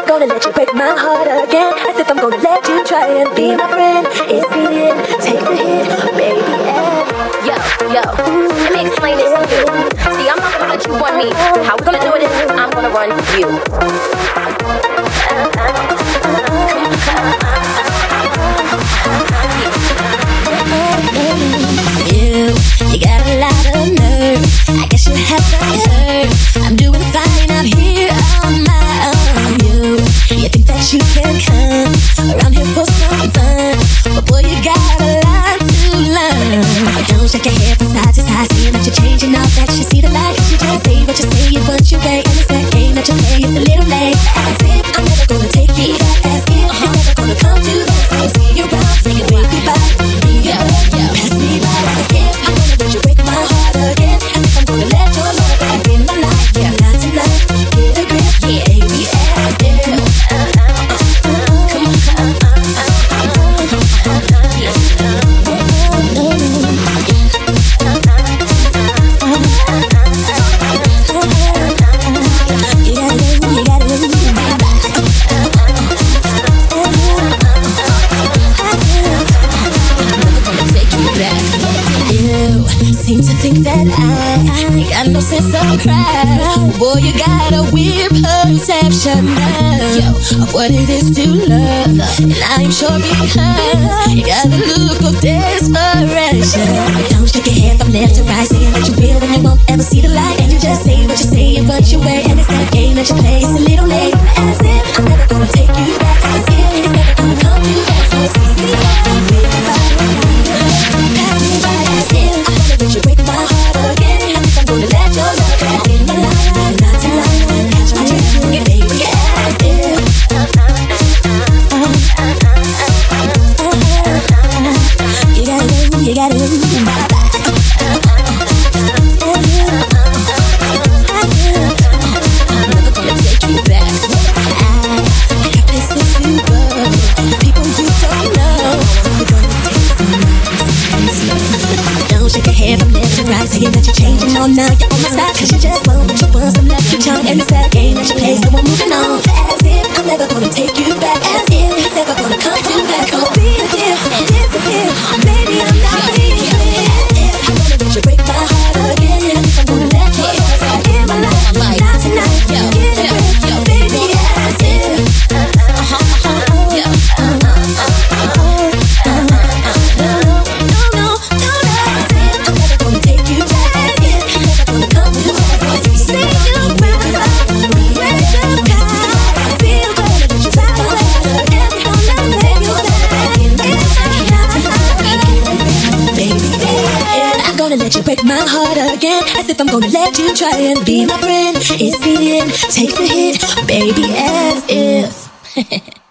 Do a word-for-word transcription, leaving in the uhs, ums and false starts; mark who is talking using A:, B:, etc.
A: gonna let you break my heart again. As if I'm gonna let you try and be my friend. It's beating, take the hit, baby. And
B: yo, yo, let me explain this to you. See, I'm not gonna let you run me. How we gonna do it is I'm gonna run you.
A: You, you got a lot of nerve. I guess you have some nerve. I'm doing fine out here on my own. You, you think that you can come around here for some fun, but boy, you got a lot to learn. Don't shake your head from side to side, seeing that you're changing up, that you see the light. You just say what you say, you want your way, and it's that game that you play. It's a little late. As if I'm never gonna take you back. As if it's never gonna come to that. So see you around, say it with goodbye. Be your love, pass me by. As if I'm gonna let you break my heart again. As if I'm gonna let your love back in my life. Yeah, not tonight. Get a grip, yeah, baby. As if come on, come on. Seem to think that I, I got no sense of pride. Boy, you got a weird perception now of what it is to love. And I'm sure because you got the look of desperation. Don't shake your head from left to right, saying that you will and you won't ever see the light. And you just say what you say and what you wear, and it's that game that you play. It's a little late. As if I'm never gonna take you back. As if it's never gonna come to that. So see that I'm waiting by. Pass me by. As if I'm gonna let you break my heart again. As if I'm gonna let your love back in my life. Not tonight. Catch my drift, yeah, baby. As if you gotta go, you gotta go. Bye-bye. Saying that you're changing on now, you're on my side. Cause you just want what you want, some left your tongue. And it's that game that you play, so I'm moving on. As if I'm never gonna take you back. As if it's never gonna come to that. Gonna be a deal, disappear. Baby, I'm not leaving. As if I'm gonna let you break my heart again. As if I'm gonna let you back in my life. Not tonight, get a grip, baby. As if let you break my heart again. As if I'm gonna let you try and be my friend. It's beating, take the hit, baby, as if